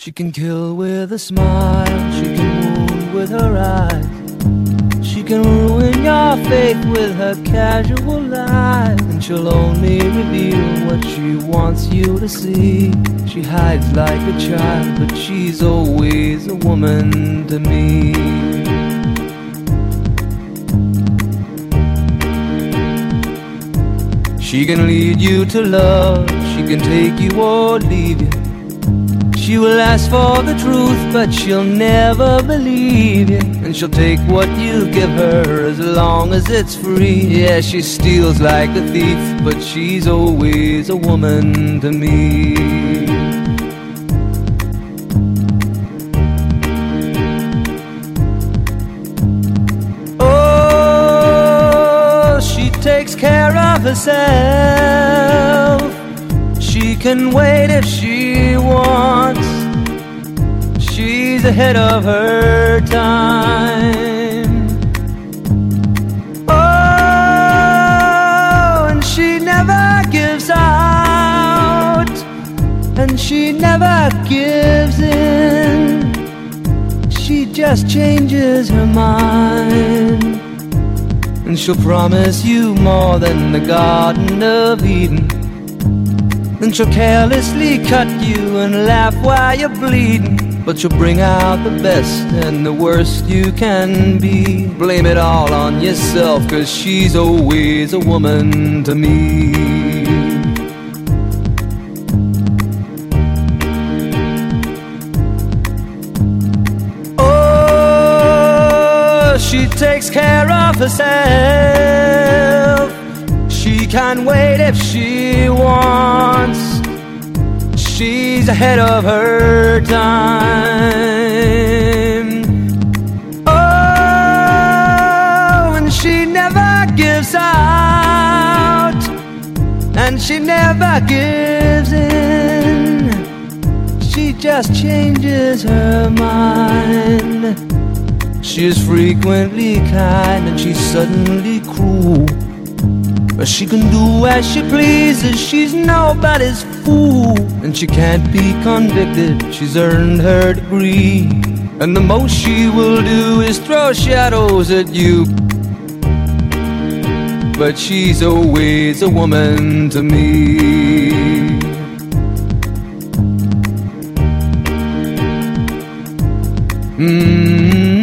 She can kill with a smile, she can wound with her eyes. She can ruin your faith with her casual lies. And she'll only reveal what she wants you to see. She hides like a child, but she's always a woman to me. She can lead you to love, she can take you or leave you. She will ask for the truth, but she'll never believe you. And she'll take what you give her as long as it's free. Yeah, she steals like a thief, but she's always a woman to me. Oh, she takes care of herself. She can wait if she wants. She's ahead of her time. Oh, and she never gives out, and she never gives in. She just changes her mind. And she'll promise you more than the Garden of Eden. And she'll carelessly cut you and laugh while you're bleeding. But she'll bring out the best and the worst you can be. Blame it all on yourself, 'cause she's always a woman to me. Oh, she takes care of herself. She can wait if she wants. She's ahead of her time. Oh, and she never gives out, and she never gives in. She just changes her mind. She is frequently kind and she's suddenly cruel. But she can do as she pleases, she's nobody's fool. And she can't be convicted, she's earned her degree. And the most she will do is throw shadows at you. But she's always a woman to me. Mm-hmm.